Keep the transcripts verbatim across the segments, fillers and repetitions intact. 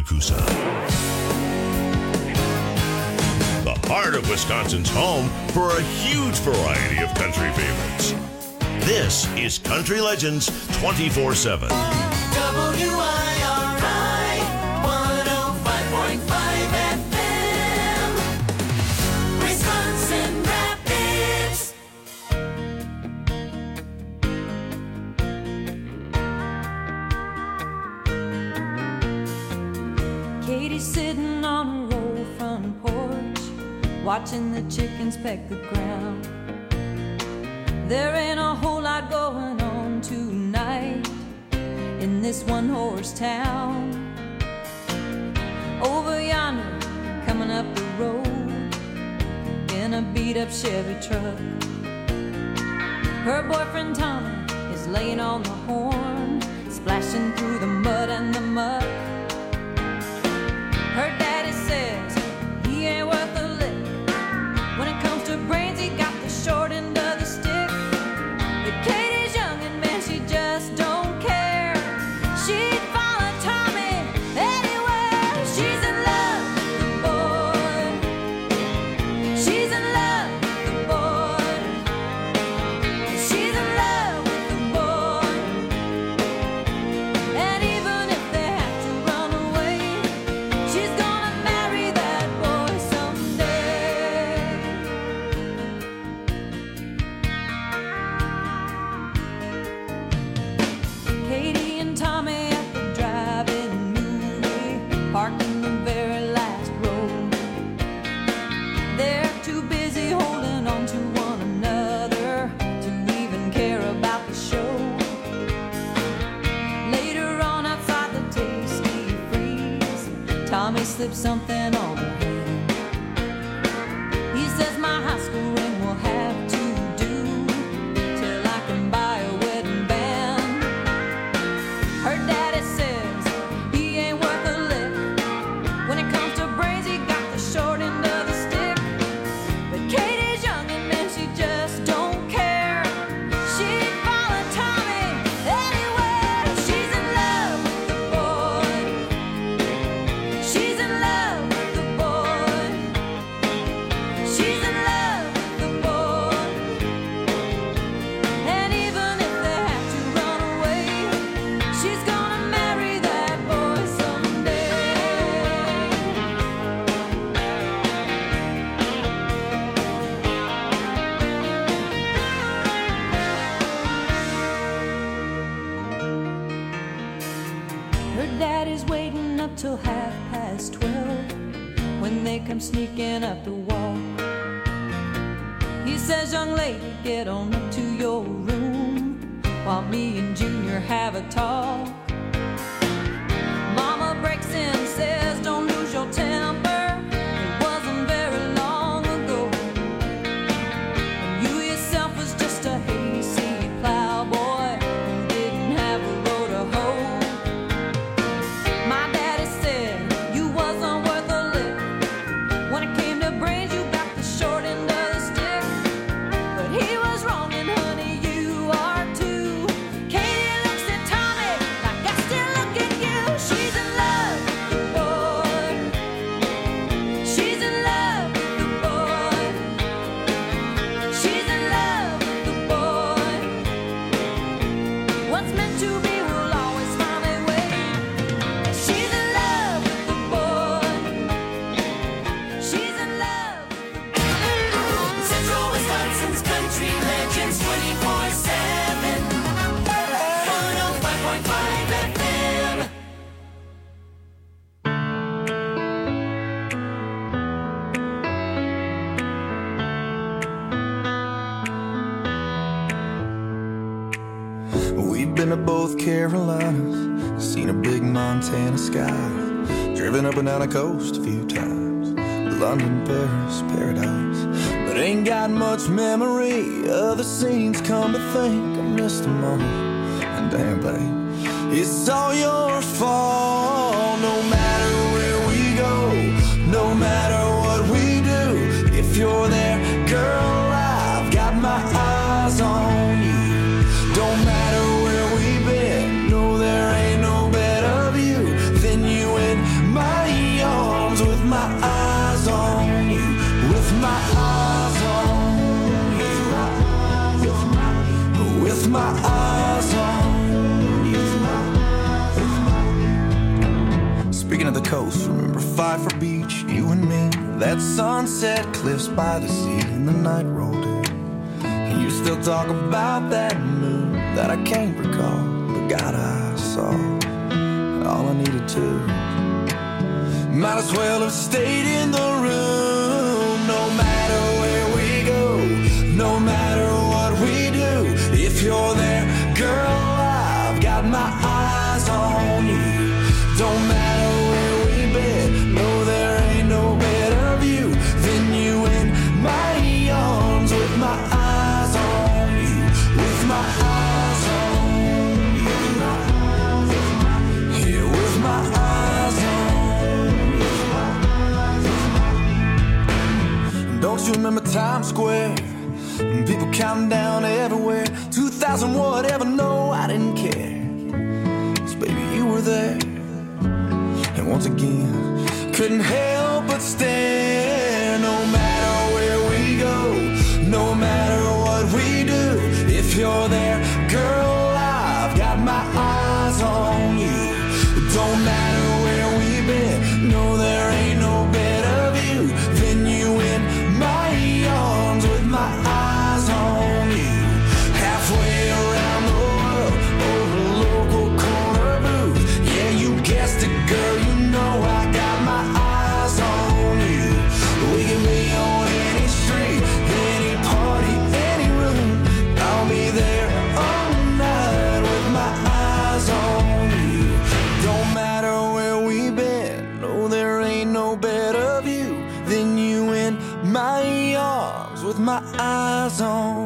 Tallapoosa. The heart of Wisconsin's home for a huge variety of country favorites. This is Country Legends twenty-four seven. W I R I one oh five point five F M, Wisconsin Rapids. Katie's sitting on her old front porch, watching the chickens peck the ground. There ain't a whole lot going on tonight in this one-horse town. Over yonder, coming up the road in a beat-up Chevy truck, her boyfriend Tommy is laying on the horn, splashing through the mud and the muck. Her daddy says he ain't worth a lick. When it comes to brains, he got the short end of the stick. But Katie's young and man, she just don't care. She'd follow Tommy anywhere. She's in love with the boy. She's in love with the boy. She's in love with the boy. And even if they have to run away, she's gonna marry that boy someday. Katie and Tommy at the drive-in movie, parked in the very last row. They're too busy holding on to one another to even care about the show. Later on outside the Tasty Freeze, Tommy slipped something on her hand. He says my high school ring will have to do till I can buy a wedding band. Her daddy says he ain't worth a lick. When it comes to brains, he got the short end of the stick. But Katie's young and man, she just don't care. She'd follow Tommy anywhere. She's in love with the boy. She's in love with the boy. She's in love with the boy. And even if they have to run away, she's gonna marry that boy someday. Her daddy's waiting up till half past twelve when they come sneaking up the wall. He says, young lady, get on up to your room while me and Junior have a talk. Mama breaks in and says, don't lose your temper. It wasn't very long ago when you yourself was just a hayseed plowboy who didn't have a row to hoe. My daddy said you wasn't worth a lick. When it came to brains, you got the short end of the stick. But he was wrong, and honey, you are too. Katie looks at Tommy like I still look at you. She's in love with the boy. She's in love with the boy. She's in love with the boy. What's meant to be will always find a way. She's in love with the boy. She's in love with the boy. Central Wisconsin's Country Legends twenty-four seven, one oh five point five F M. We've been to both Carolinas, seen a big Montana sky, driven up and down the coast a few times, London, Paris, paradise. But ain't got much memory of the scenes, come to think I missed them all. And damn, babe, it's all your fault. No matter where we go, no matter what we do, if you're there, girl, I've got my eyes on you. Don't matter where we've been, no, there ain't no better view than you in my my eyes on you. Speaking of the coast, remember Pfeiffer Beach, you and me, that sunset cliffs by the sea, and the night rolled in. And you still talk about that moon that I can't recall, but God, I saw all I needed to. Might as well have stayed in the room. No matter where we go, no matter what we do, if you're there, girl, I've got my eyes on you. Don't matter where we've been, no, there ain't no better view than you in my arms, with my eyes on you, with my eyes on you, yeah, with my eyes on you. Don't you remember Times Square? People counting down everywhere. two thousand whatever, no, I didn't care. 'Cause baby, you were there. And once again, couldn't help but stare. No matter where we go, no matter what we do, if you're there, girl, I've got my eyes on you. Don't matter where we've been, no, there ain't no better view than you in my arms, with my eyes on you. Halfway around the world, over a local corner booth. Yeah, you guessed it, girl, you know I got my eyes on you. We can be on any street, any party, any room. I'll be there all night with my eyes on you. Don't matter where we've been, no, there ain't no better view than you in my arms, with my eyes on.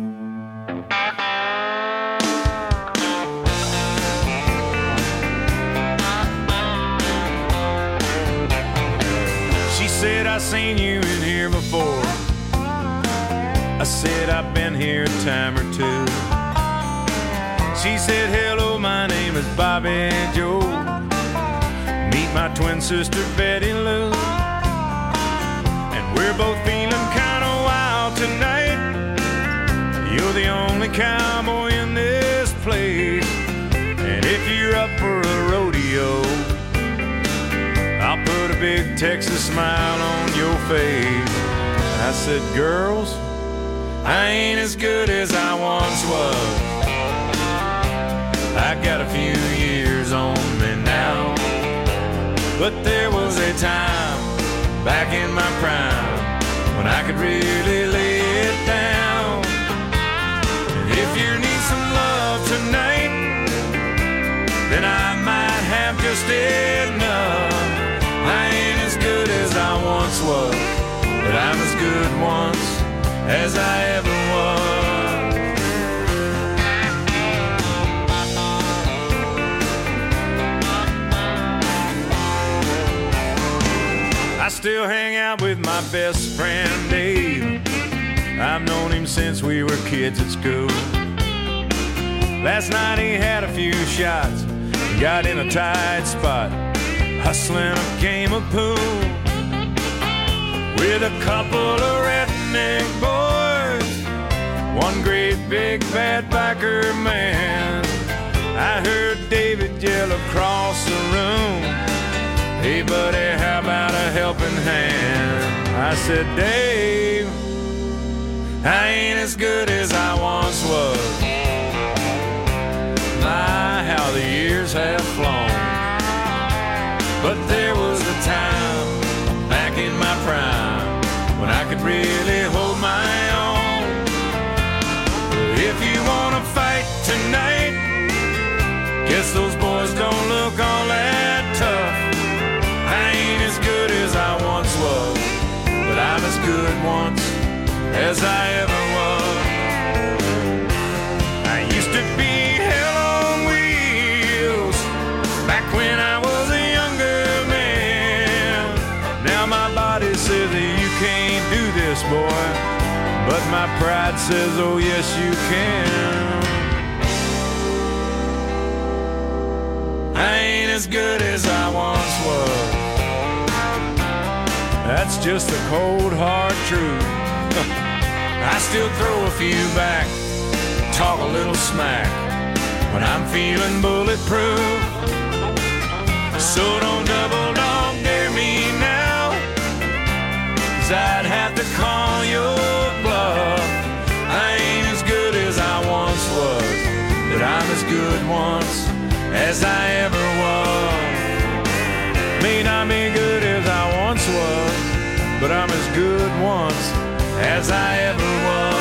She said, I seen you in here before. I said, I've been here a time or two. She said, hello, my name is Bobby Joe. Meet my twin sister, Betty Lou. And we're both feeling kind of wild tonight. You're the only cowboy in this place. And if you're up for a rodeo, I'll put a big Texas smile on your face. I said, girls, I ain't as good as I once was. I got a few years on me now. But there was a time back in my prime when I could really lay it down. And if you need some love tonight, then I might have just enough. I ain't as good as I once was, but I'm as good once as I ever was. I still hang out with my best friend Dave. I've known him since we were kids at school. Last night he had a few shots, got in a tight spot, hustling a game of pool with a couple of redneck boys, one great big bad biker man. I heard David yell across the room, hey buddy, how about a helping hand? I said, Dave, I ain't as good as I once was. My, how the years have flown. But there was a time back in my prime when I could really hold my own. If you wanna fight tonight, guess those boys don't look all that tough. I ain't as good as I once was, but I'm as good once as I ever was. I used to be hell on wheels back when I was a younger man. Now my body says that you can't do this, boy, but my pride says, oh yes you can. I ain't as good as I once was. That's just the cold hard truth. I still throw a few back talk a little smack when I'm feeling bulletproof. So don't double dog dare me now, 'cause I'd have to call your bluff. I ain't as good as I once was, but I'm as good once as I ever was. May not be good as I once was, but I'm as good once as I ever was.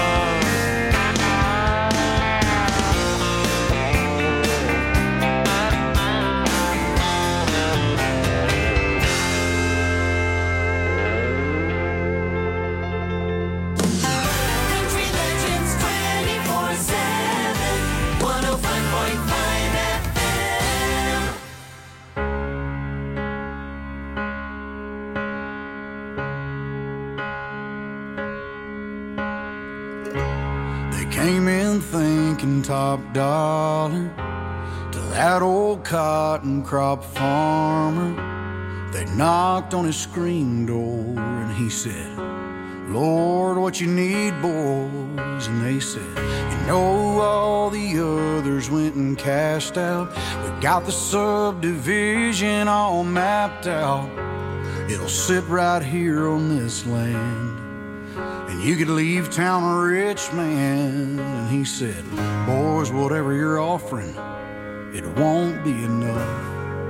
Came in thinking top dollar to that old cotton crop farmer. They knocked on his screen door and he said, Lord, what you need, boys? And they said, you know, all the others went and cashed out. We got the subdivision all mapped out. It'll sit right here on this land. And you could leave town a rich man. And he said, boys, whatever you're offering, it won't be enough.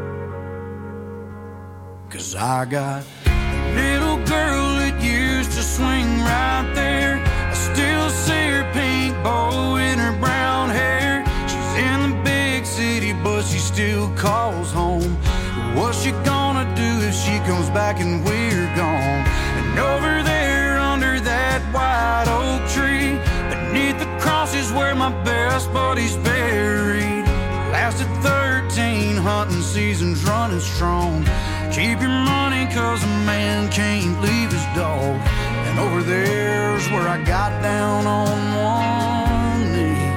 'Cause I got a little girl that used to swing right there. I still see her pink bow in her brown hair. She's in the big city, but she still calls home. What's she gonna do if she comes back and we're gone? And over there under that white oak tree, beneath the cross is where my best buddy's buried. Lasted thirteen hunting seasons running strong. Keep your money 'cause a man can't leave his dog. And over there's where I got down on one knee.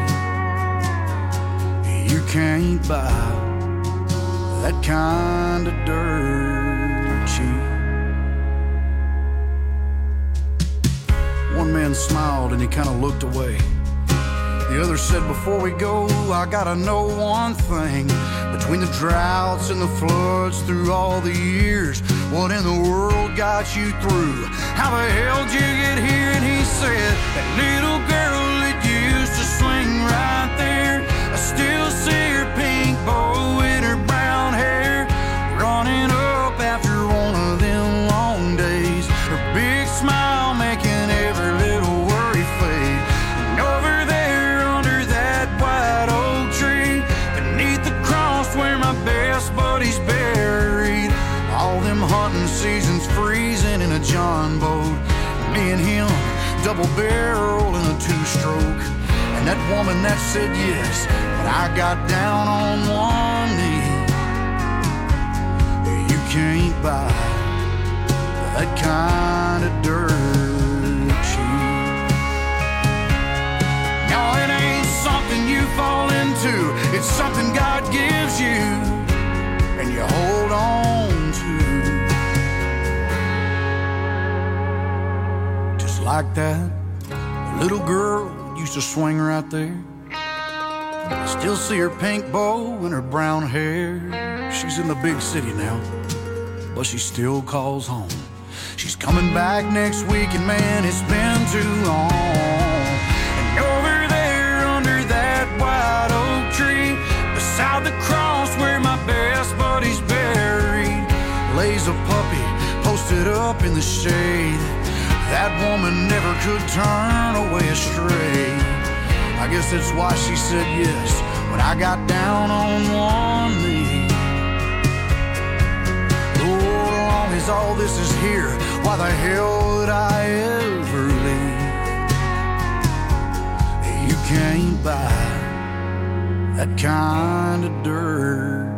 You can't buy that kind of dirt cheap. One man smiled and he kind of looked away. The other said, before we go, I gotta know one thing. Between the droughts and the floods through all the years, what in the world got you through? How the hell did you get here? And he said, that little girl that used to swing right there, I still see her pink bow in her brown hair, running up after one of them long days. Her big smile making every little worry fade. And over there under that white oak tree, beneath the cross where my best buddy's buried, all them hunting seasons freezing in a John boat, me and him double barrel in a two-stroke. And that woman that said yes, but I got down on one knee. You can't buy that kind of dirt cheap. No, it ain't something you fall into, it's something God gives you and you hold on to. Just like that little girl used to swing right there. I still see her pink bow and her brown hair. She's in the big city now, but she still calls home. She's coming back next week, and man, it's been too long. And over there under that white oak tree, beside the cross where my best buddy's buried, lays a puppy posted up in the shade. That woman never could turn away astray. I guess that's why she said yes when I got down on one knee. Lord, as long as all this is here, why the hell would I ever leave? You can't buy that kind of dirt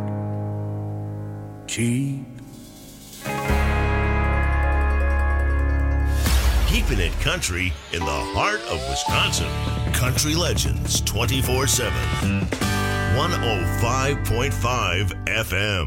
cheap. Keeping it country in the heart of Wisconsin. Country Legends twenty-four seven. one oh five point five F M.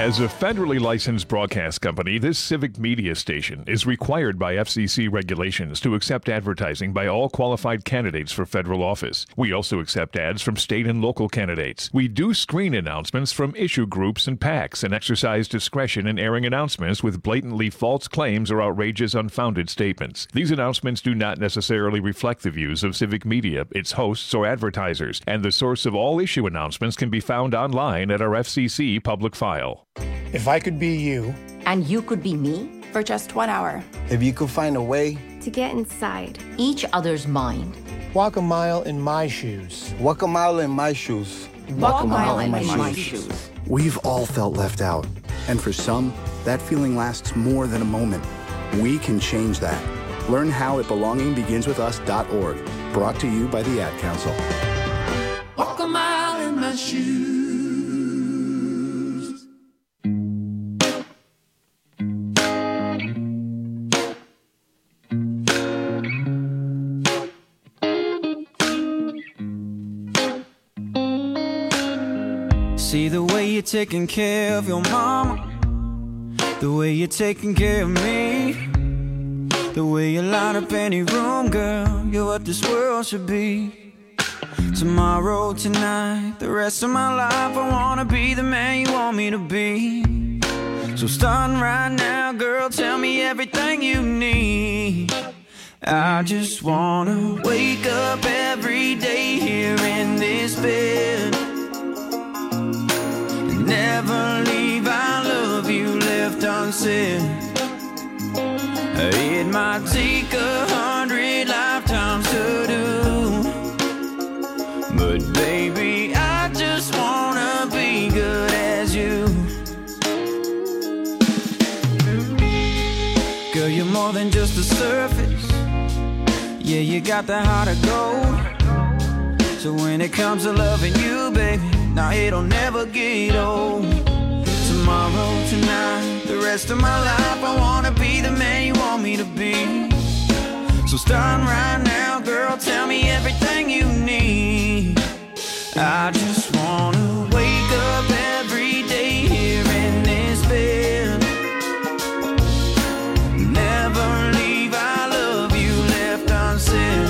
As a federally licensed broadcast company, this civic media station is required by F C C regulations to accept advertising by all qualified candidates for federal office. We also accept ads from state and local candidates. We do screen announcements from issue groups and PACs and exercise discretion in airing announcements with blatantly false claims or outrageous, unfounded statements. These announcements do not necessarily reflect the views of civic media, its hosts, or advertisers, and the source of all issue announcements can be found online at our F C C public file. If I could be you, and you could be me, for just one hour. If you could find a way to get inside each other's mind. Walk a mile in my shoes. Walk a mile in my shoes. Walk, Walk a mile, mile in, my, in my shoes. shoes. We've all felt left out. And for some, that feeling lasts more than a moment. We can change that. Learn how at belonging begins with us dot org. Brought to you by the Ad Council. Walk a mile in my shoes. See the way you're taking care of your mama, the way you're taking care of me, the way you light up any room, girl, you're what this world should be. Tomorrow, tonight, the rest of my life, I wanna be the man you want me to be. So starting right now, girl, tell me everything you need. I just wanna wake up every day here in this bed, never leave, I love you left unsaid. It might take a hundred lifetimes to do, but baby, I just wanna be good as you. Girl, you're more than just the surface. Yeah, you got the heart of gold. So when it comes to loving you, baby, now it'll never get old. Tomorrow, tonight, the rest of my life, I wanna be the man you want me to be. So starting right now, girl, tell me everything you need. I just wanna wake up every day here in this bed, never leave, I love you left unsaid.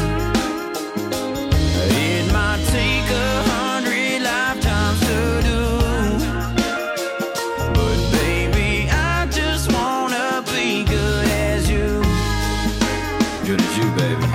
It might take a hundred lifetimes to do, but baby, I just wanna be good as you. Good as you, baby.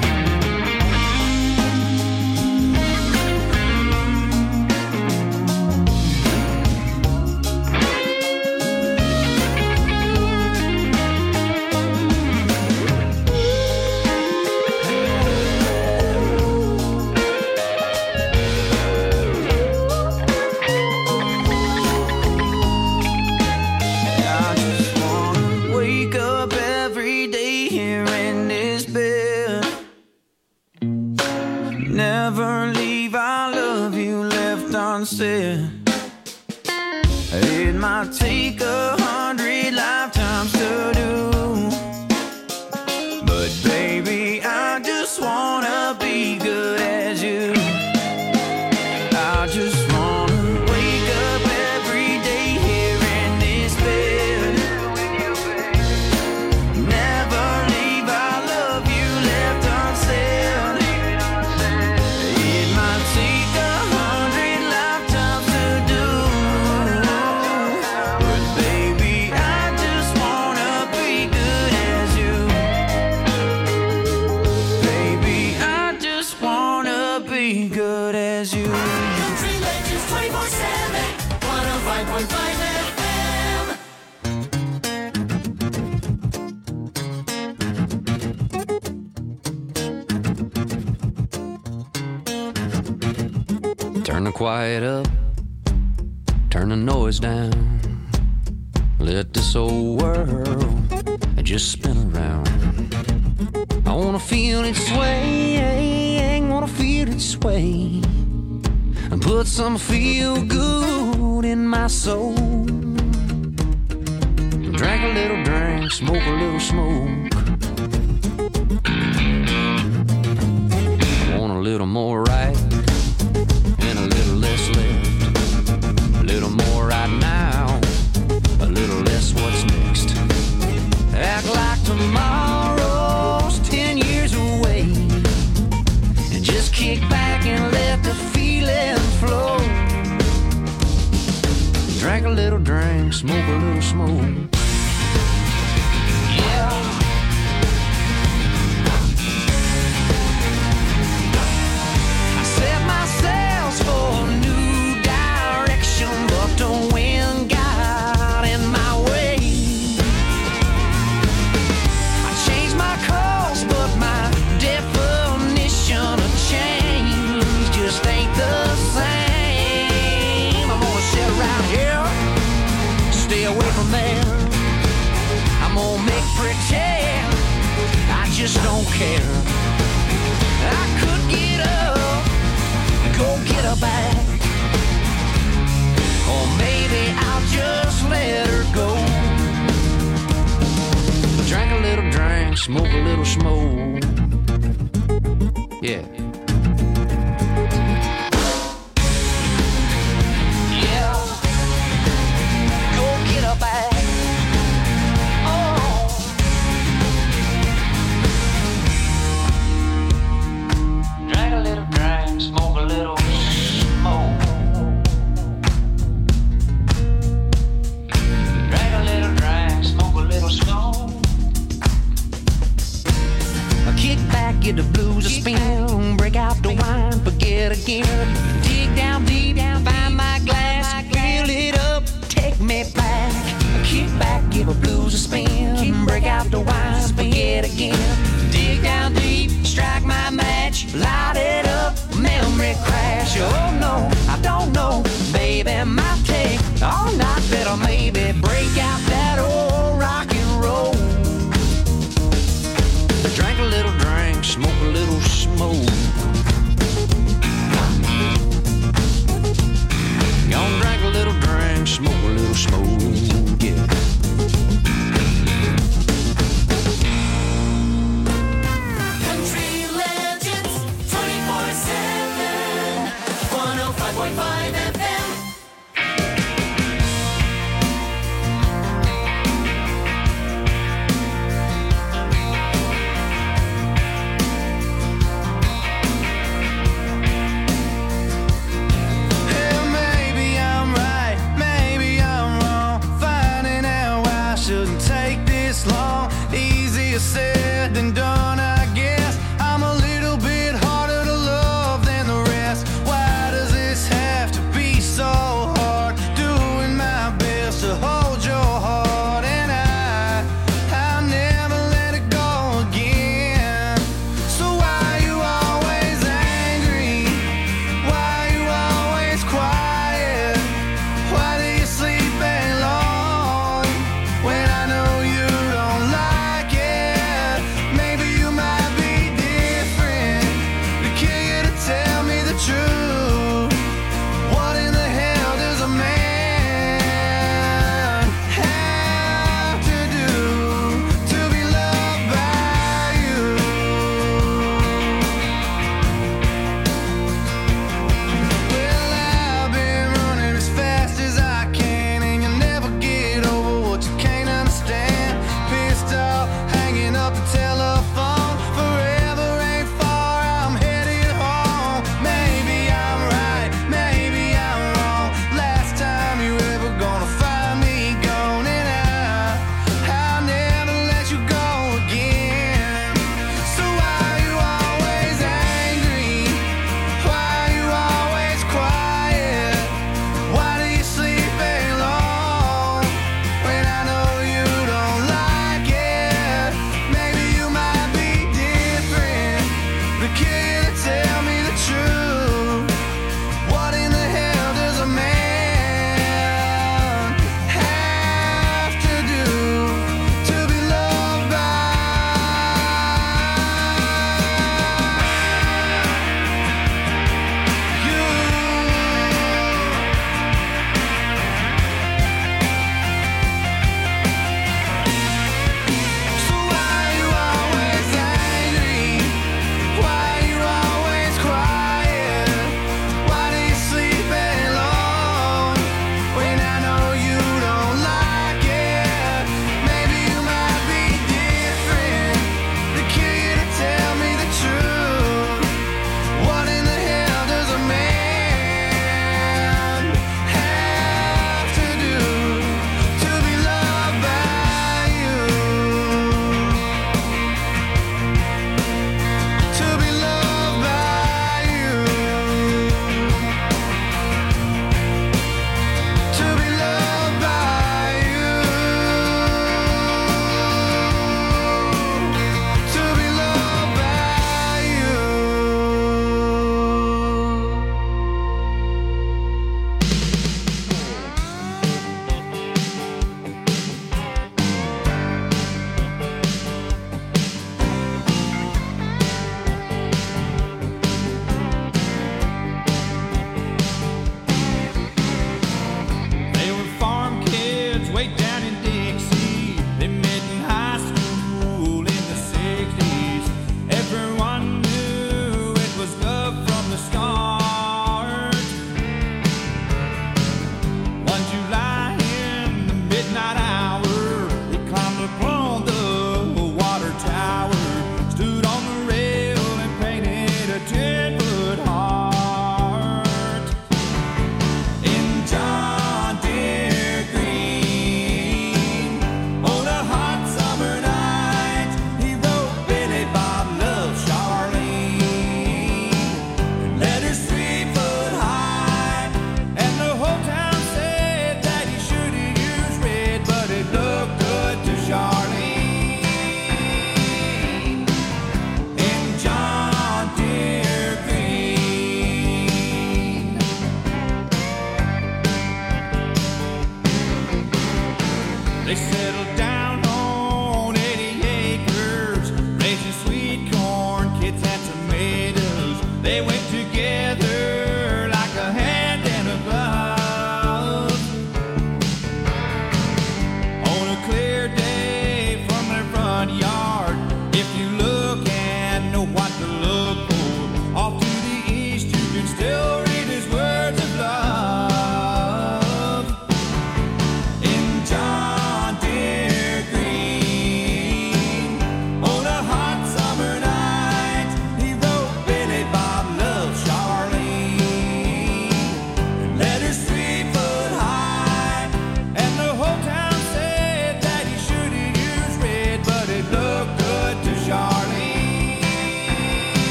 Never leave, I love you left unsaid. It might take a hundred lifetimes to do, but baby, I just wanna be good as you. I just wanna wake up every day here in this bed, never leave, I love you left unsaid. Turn the quiet up, turn the noise down. Let this old world just spin around. I wanna feel it sway, wanna feel it sway, and put some feel good in my soul. Drink a little drink, smoke a little smoke. Want a little more right and a little less left. A little more right now Kick back and let the feeling flow. Drink a little drink, smoke a little smoke. Yeah. I set my sails for a new direction, but the wind got in my way. I changed my course, but my definition of change just ain't the same. I'm gonna sit around here, stay away from there. I'm gonna make pretend I just don't care. I could get up, go get her back, or maybe I'll just let her go. Drink a little drink, smoke a little smoke. Yeah. Yeah. Go get her back. Oh. Drink a little drink, smoke a little smoke. Drink a little drink, smoke a little smoke. Kick back, get the blues a spin, break out the wine, forget again. Dig down deep, find my glass, fill it up, take me back. Kick back, give the blues a spin, break out the wine, forget again. Dig down deep, strike my match, light it up, memory crash. Oh no, I don't know, baby, might take all night, better maybe break out that old rock and roll. Drink a little drink, smoke a little smoke. Gonna drink a little drink, smoke a little smoke, yeah. Country Legends twenty-four seven, one oh five point five F M.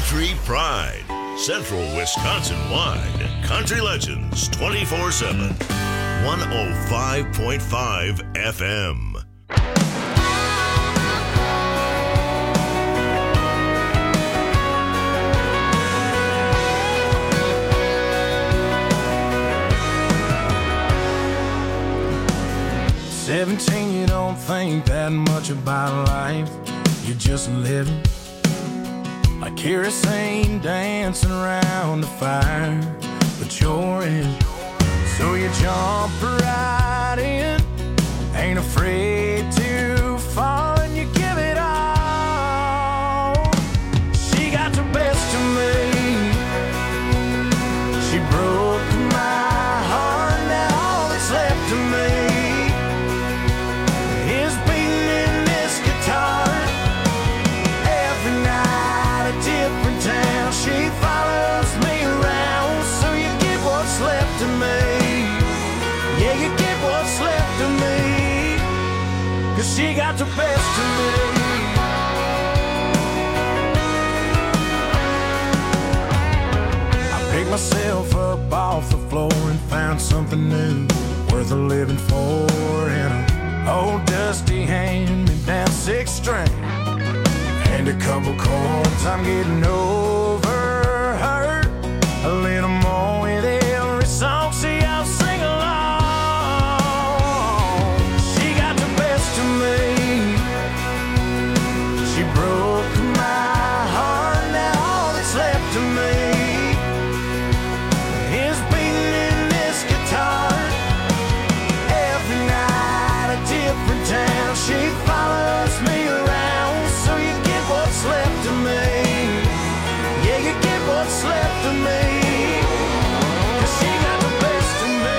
Country Pride. Central Wisconsin-wide. Country Legends twenty-four seven. one oh five point five F M. seventeen, you don't think that much about life. You're just living like kerosene dancing around the fire, but you're in. So you jump right in, ain't afraid to fall, and you give it all. She got the best of me. She broke my heart, now all that's left of me is beating in this guitar. Every night a different town, she follows me around. So you get what's left of me. Yeah, you get what's left of me, 'cause she got the best of me. I picked myself up off the floor and found something new, worth a living for, in a old dusty hand-me-down six string and a couple chords. I'm getting over her a little more with every song. See, I'll sing along. She got the best of me. She broke my heart, now all that's left of me is beating in this guitar. Every night a different town, she follows me around. So you get what's left of me. Yeah, you get what's left of me. 'Cause she got the best of me.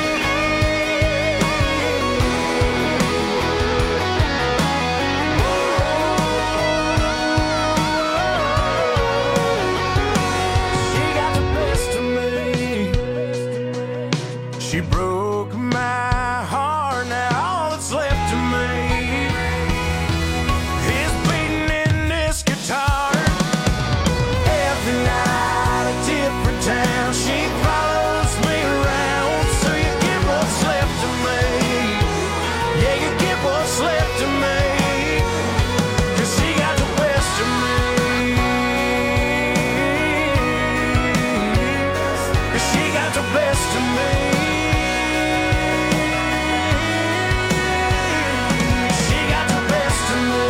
She got the best of me. She broke my heart, now all that's left of me is beating in this guitar. Every night a different town, she follows me around. So you get what's left of me. Yeah, you get what's left of me. 'Cause she got the best of me. 'Cause she got the best of me. She got the best of me.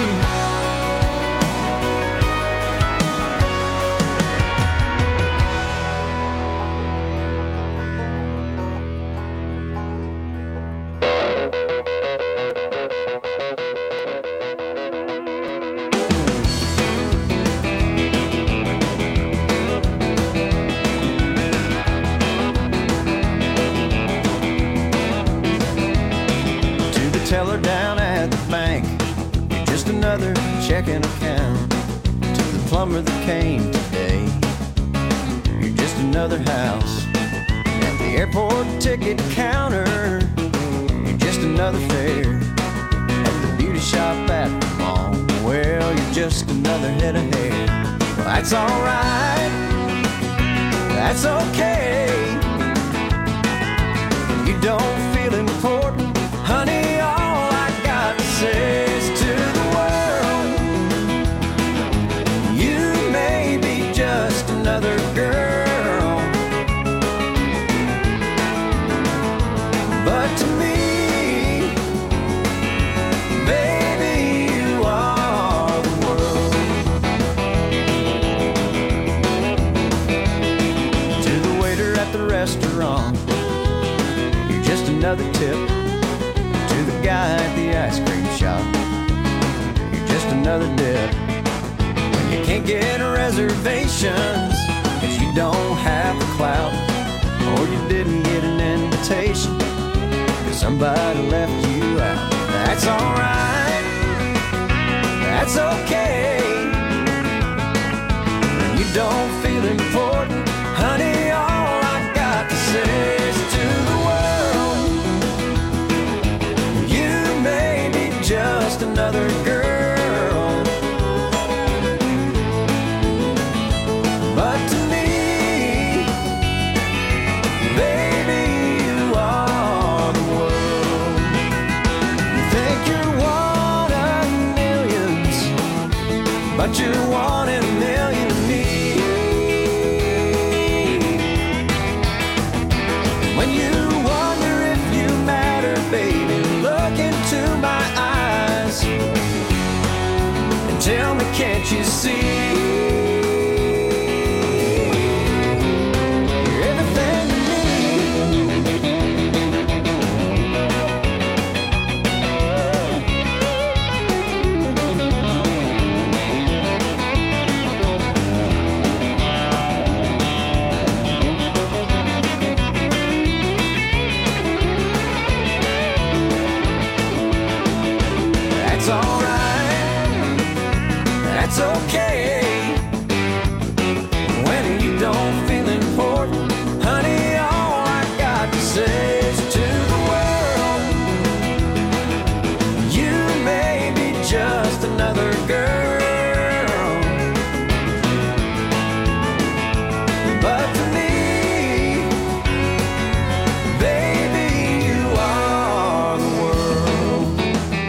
To the teller down at the bank, you're just another checking account. To the plumber that came today, you're just another house. At the airport ticket counter, you're just another fare. At the beauty shop at the mall, well, you're just another head of hair. Well, that's alright, that's okay. You don't feel important, honey, all I got to say is to the world, you may be just another girl, but to me, baby, you are the world. To the waiter at the restaurant, you're just another tip. To the guy at the ice cream shop, you're just another dip. When you can't get reservations 'cause you don't have the clout, or you didn't get an invitation 'cause somebody left you out, that's alright, that's okay. When you don't feel important, honey, all I got to say is to the world, you may be just another girl, but you're one in a million to me. When you wonder if you matter, baby, look into my eyes and tell me, can't you see? It's okay when you don't feel important, honey. All I got to say is to the world, you may be just another girl, but to me, baby, you are the world.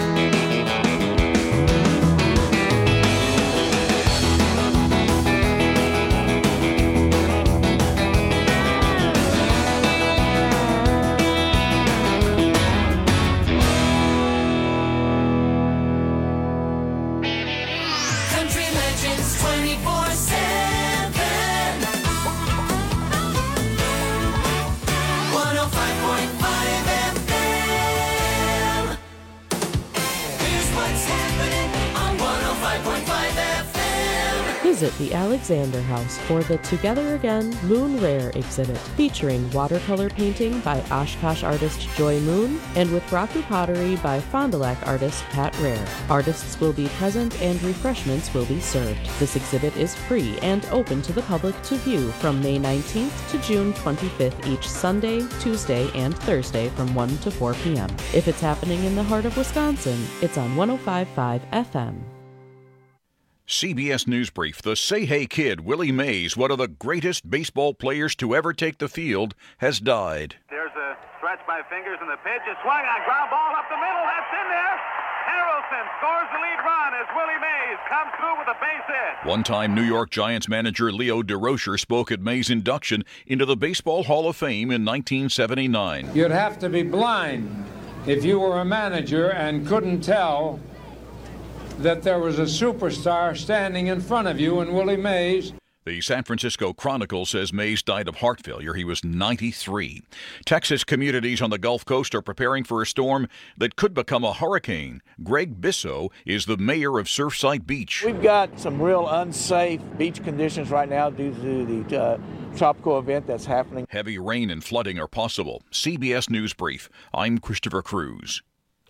Visit the Alexander House for the Together Again Moon Rare exhibit, featuring watercolor painting by Oshkosh artist Joy Moon and with Raku pottery by Fond du Lac artist Pat Rare. Artists will be present and refreshments will be served. This exhibit is free and open to the public to view from May nineteenth to June twenty-fifth each Sunday, Tuesday, and Thursday from one to four p.m. If it's happening in the heart of Wisconsin, it's on one oh five point five F M. C B S News Brief. The Say Hey Kid, Willie Mays, one of the greatest baseball players to ever take the field, has died. There's a stretch by fingers in the pitch. It's swung on, ground ball up the middle. That's in there. Harrelson scores the lead run as Willie Mays comes through with a base hit. One-time New York Giants manager Leo DeRocher spoke at Mays' induction into the Baseball Hall of Fame in nineteen seventy-nine. You'd have to be blind if you were a manager and couldn't tell that there was a superstar standing in front of you in Willie Mays. The San Francisco Chronicle says Mays died of heart failure. He was ninety-three. Texas communities on the Gulf Coast are preparing for a storm that could become a hurricane. Greg Bisso is the mayor of Surfside Beach. We've got some real unsafe beach conditions right now due to the uh, tropical event that's happening. Heavy rain and flooding are possible. C B S News Brief. I'm Christopher Cruz.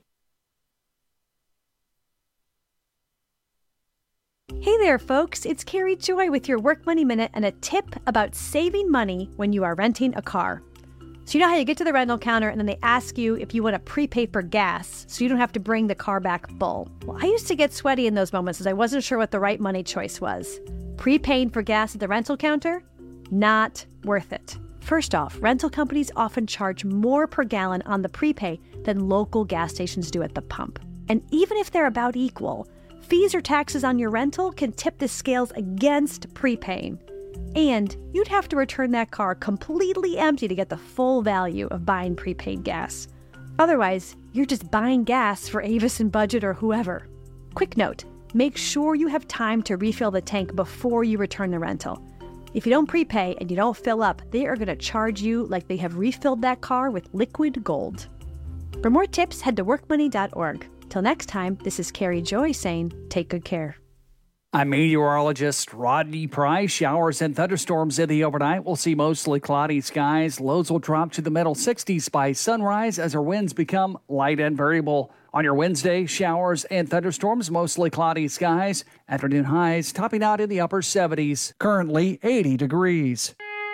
Hey there, folks. It's Carrie Joy with your Work Money Minute and a tip about saving money when you are renting a car. So you know how you get to the rental counter and then they ask you if you want to prepay for gas so you don't have to bring the car back full. Well, I used to get sweaty in those moments as I wasn't sure what the right money choice was. Prepaying for gas at the rental counter? Not worth it. First off, rental companies often charge more per gallon on the prepay than local gas stations do at the pump. And even if they're about equal, fees or taxes on your rental can tip the scales against prepaying. And you'd have to return that car completely empty to get the full value of buying prepaid gas. Otherwise, you're just buying gas for Avis and Budget or whoever. Quick note, make sure you have time to refill the tank before you return the rental. If you don't prepay and you don't fill up, they are going to charge you like they have refilled that car with liquid gold. For more tips, head to work money dot org. Till next time, this is Carrie Joy saying, take good care. I'm meteorologist Rodney Price. Showers and thunderstorms in the overnight. We'll see mostly cloudy skies. Lows will drop to the middle sixties by sunrise as our winds become light and variable. On your Wednesday, showers and thunderstorms, mostly cloudy skies. Afternoon highs topping out in the upper seventies. Currently eighty degrees.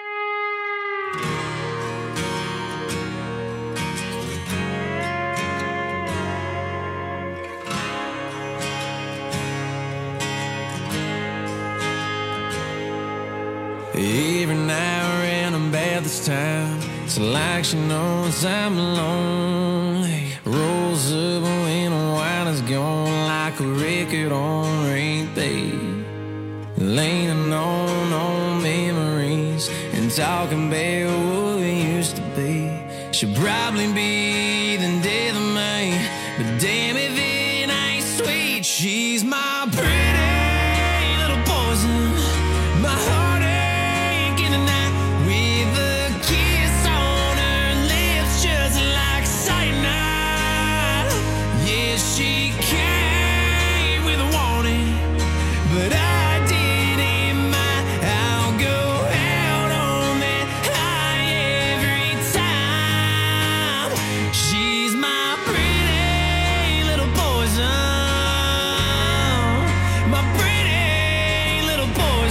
Every now and I'm bad this time. It's like she knows I'm lonely. Rolls up when the wine is gone like a record on repeat. talking about what we used to be. Should probably be the death of me, but damn if it ain't sweet. She's my pretty little poison, my heartache in the night, with a kiss on her lips just like cyanide. Yeah, she came with a warning, but I didn't mind. I'll go out on that high every time. She's my pretty little poison, my pretty little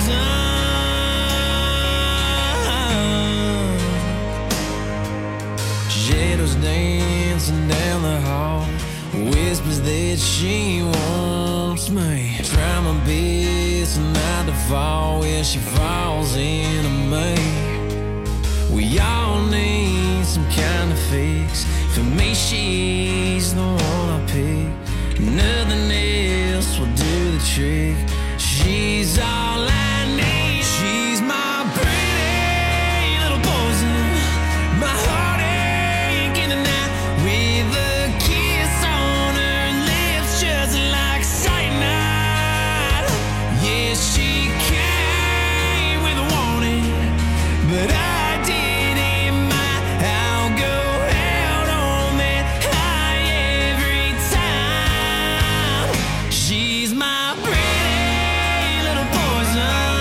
poison. Shadows dancing down the hall, whispers that she wants me. Try my best not to fall where she falls into me. We all need some kind of fix. For me, she's the one I pick. Nothing else will do the trick. She's all I need. She's my pretty little poison, my heartache in the night, with a kiss on her lips just like cyanide. Yeah, she came with a warning, but I didn't mind. I'll go out on that high every time. She's my pretty little poison,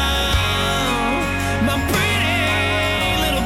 my pretty little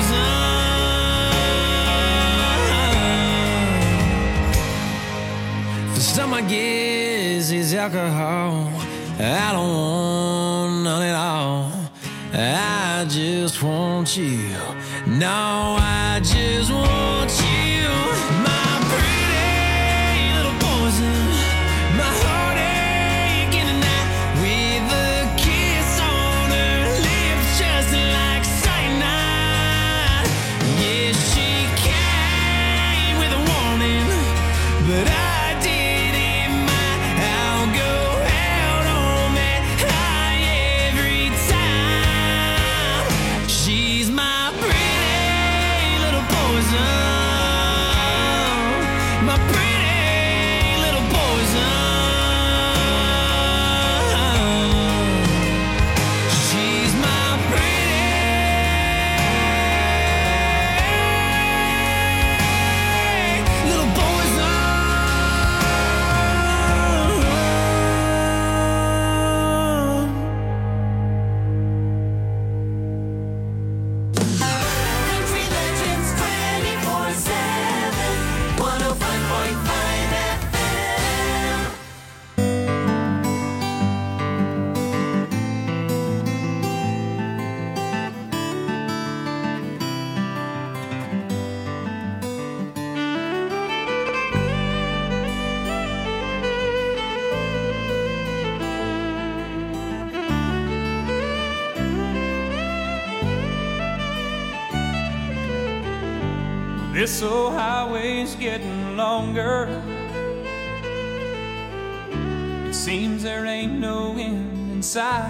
poison. For some, I guess it's alcohol. I don't want none at all. I just want you. No, I just want you. My pretty little poison, my heartache in the night, with a kiss on her lips just like cyanide. Yeah, she came with a warning, but I didn't mind. I'll go out on that high every time. She's my pretty little poison, my pretty little poison. She's my pretty little poison. Country Legends twenty-four seven, one oh five point five F M. This old highway's getting longer. It seems there ain't no end in sight.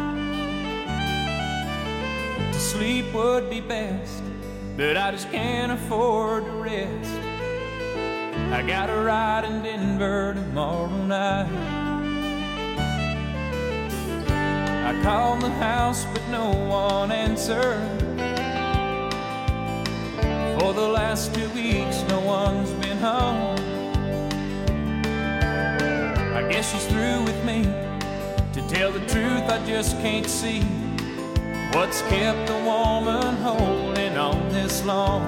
To sleep would be best, but I just can't afford to rest. I got a ride in Denver tomorrow night. I called the house, but no one answered. For the last two weeks, no one's been home. I guess she's through with me. To tell the truth, I just can't see what's kept the woman holding on this long.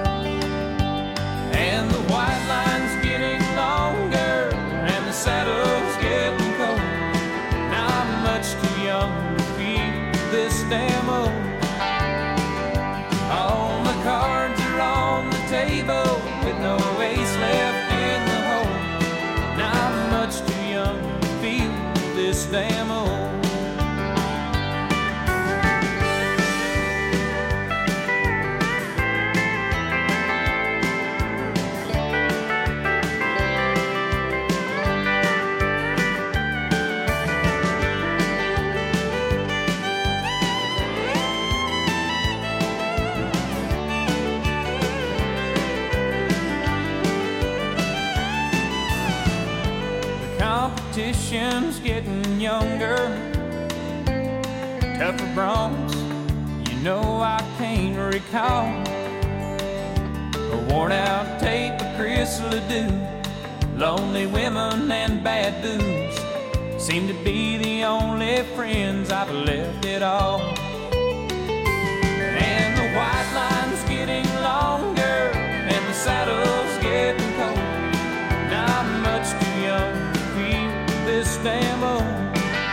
And the white line's getting longer, and the saddle's getting cold. Now I'm much too young to feel this damn old. All the cards are on the table with no ace left in the hole. Now I'm much too young to feel this damn old. politicians getting younger, tougher broncs, you know I can't recall. A worn out tape of Chris Ledoux, lonely women and bad booze seem to be the only friends I've left at all. And the white line's getting longer and the saddle's getting cold. Not much too young to feel this damn old.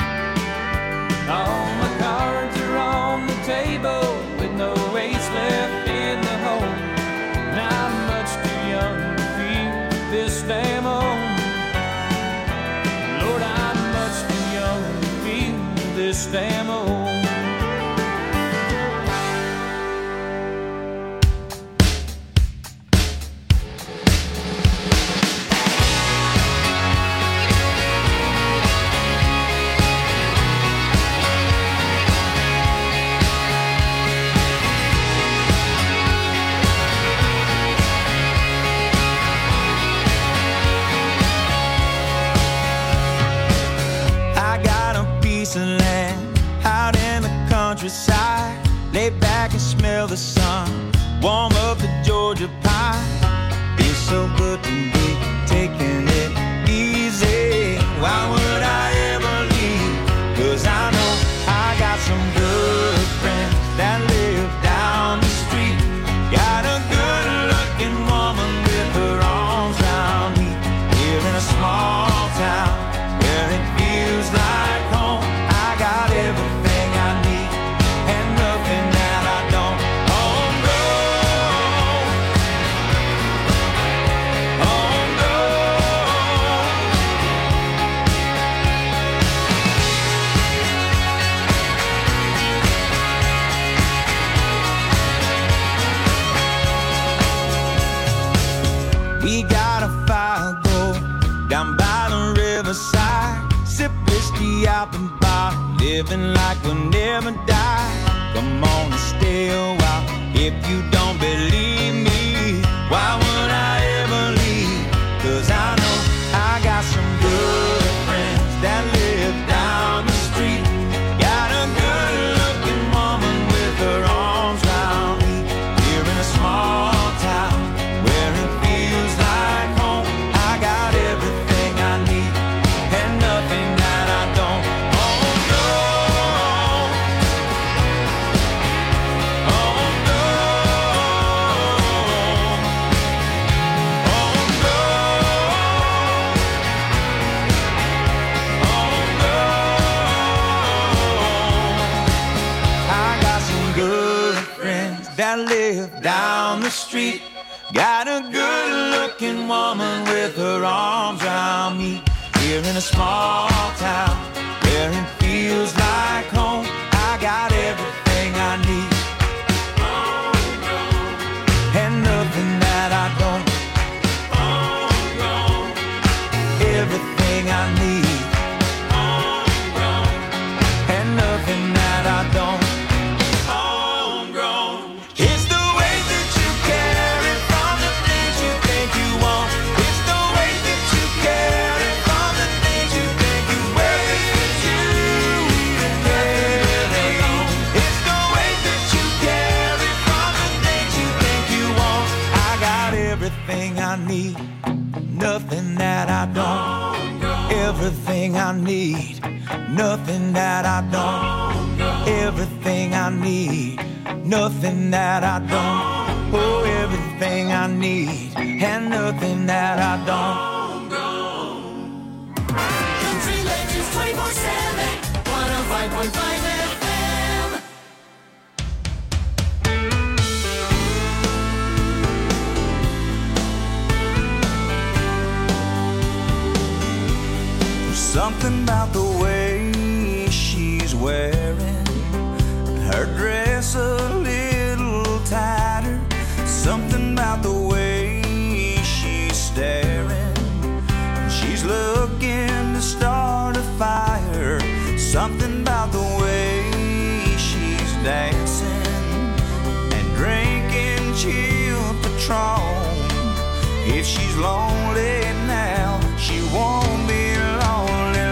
All my cards are on the table with no ace left in the hole. Not much too young to feel this damn old. Lord, I'm much too young to feel this damn old. Countryside, lay back and smell the sun, warm up the Georgia pie. Feels so good to be taking it easy. Why would I ever leave? 'Cause I know I got some good friends that live down the street. Got a good looking woman with her arms around me. Here in a small town where it feels like home. I got everything I need and nothing that I don't. Oh no, oh no. We got a fire go down by the riverside, sip whiskey out the bar, living like we'll never die. Come on and stay a while if you don't believe me. Why would I ever leave? 'Cause I know I got some good friends that live down the street. Got a good looking woman with her arms round me. Here in a small town where it feels like home. I got everything I need and nothing that I don't. Oh no, oh no, oh no, oh no. I got some good friends that live down the street. Got a good looking woman with her arms around me. Here in a small town where it feels like home. I got everything I need and nothing that I don't. Everything I need and nothing that I don't. It's the way that you carry from the things you think you want. It's the way that you carry from the things you think you wear. It's you and everything. It's the way that you carry from the things you think you want. I got everything I need, nothing that I don't. Everything I need, nothing that I don't. Everything I need, nothing that I don't. Oh, everything I need and nothing that I don't. Country Legends twenty-four seven, one oh five point five F M. There's something about the way she's wearing her dress a little tighter. Something about the way she's staring. She's looking to start a fire. Something about the way she's dancing and drinking chill Patron. If she's lonely now, she won't be lonely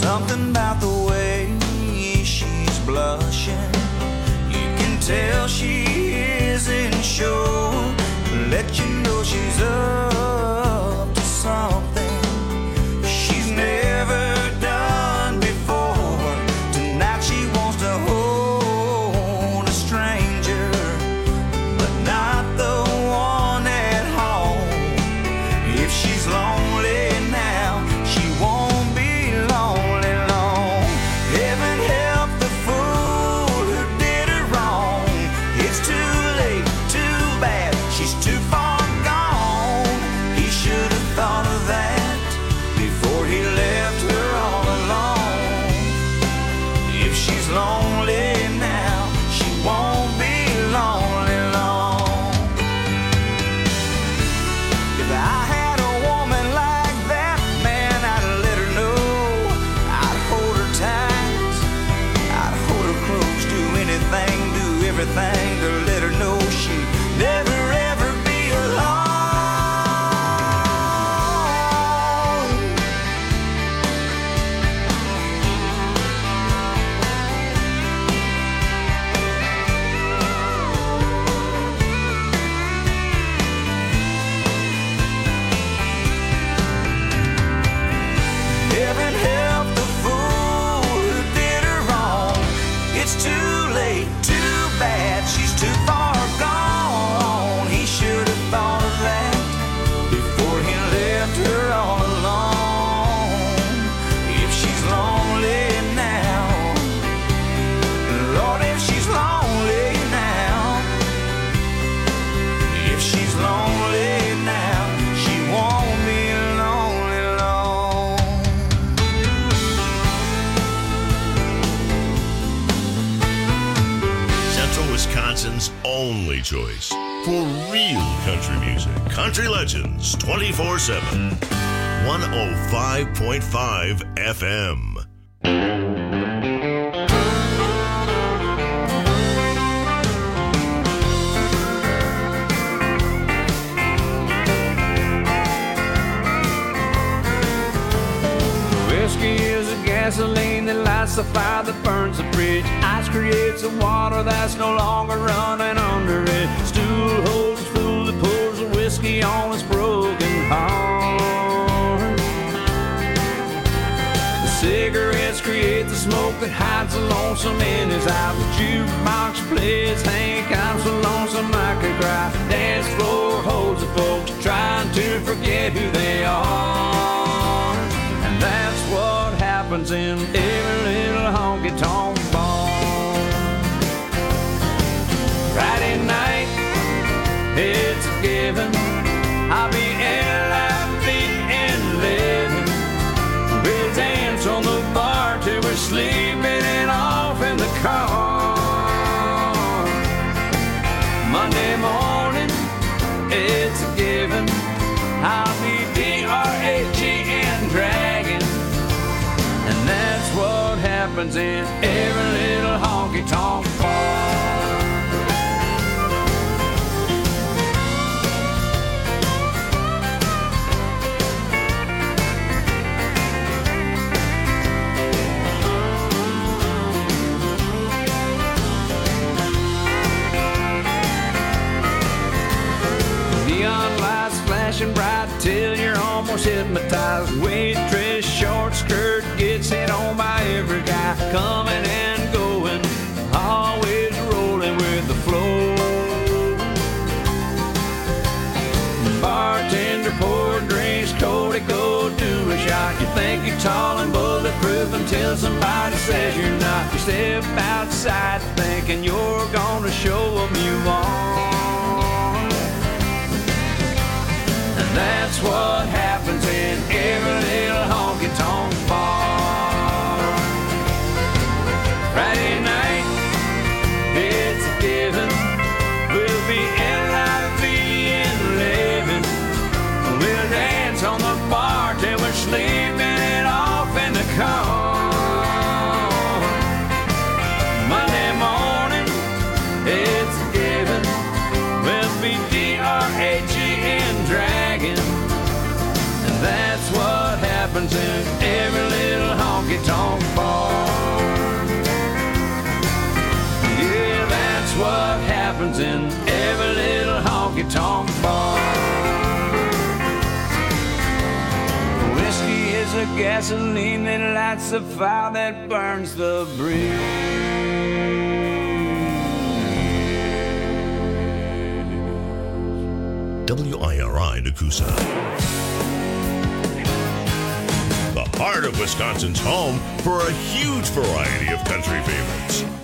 Something about the way she's blushing, you can tell she isn't sure. Let you know she's up to something she's never done before. Tonight she wants to hold a stranger, but not the one at home. If she's lonely now, she won't be lonely long. Heaven help the fool who did her wrong. It's too late, too bad, she's too far gone. He should have thought of that before he left her all alone. If she's lonely now, she won't be lonely long. If I had a woman like that, man, I'd let her know. I'd hold her tight, I'd hold her close, do anything, do everything to let her know she'd never ever be alone. Heaven help the fool who did her wrong. It's too late, too bad, she's too far gone. He should have thought of that before he left her all alone. If she's lonely now, Lord, if she's lonely now, if she's lonely now, she won't be lonely long. Central Wisconsin's only choice for real country music. Country Legends twenty-four seven. one oh five point five F M. Whiskey is a gasoline that lights the fire that burns the bridge. Ice creates the water that's no longer running under it. Stool holds the fool that pours the whiskey on his broken heart. The cigarettes create the smoke that hides the lonesome in his eyes. The jukebox plays Hank, I'm so lonesome I could cry. Dance floor holds the folks trying to forget who they are. And that's what happens in every little honky-tonk bar. Friday night, it's a given, I'll be L I V and living. We'll dance on the bar till we're sleeping and off in the car. Monday morning, it's a given, I'll be D R A G and dragging. And that's what happens in every little honky-tonk bar. Neon lights flashing bright till you're almost hypnotized. Waitress short skirt gets hit on by every guy. Coming and going, always rolling with the flow. Bartender pour drinks, Cody go do a shot. You think you're tall and bulletproof until somebody says you're not. You step outside thinking you're gonna show them you are. That's what happens in every little honky-tonk bar. Friday night, it's a given, we'll be L I V and living. We'll dance on the bar till we're sleeping it off in the car. Monday morning, it's a given, we'll be D R A G and dragging. drops of gasoline that lights the fire that burns the bridge. W I R I Nakusa. The heart of Wisconsin's home for a huge variety of country favorites.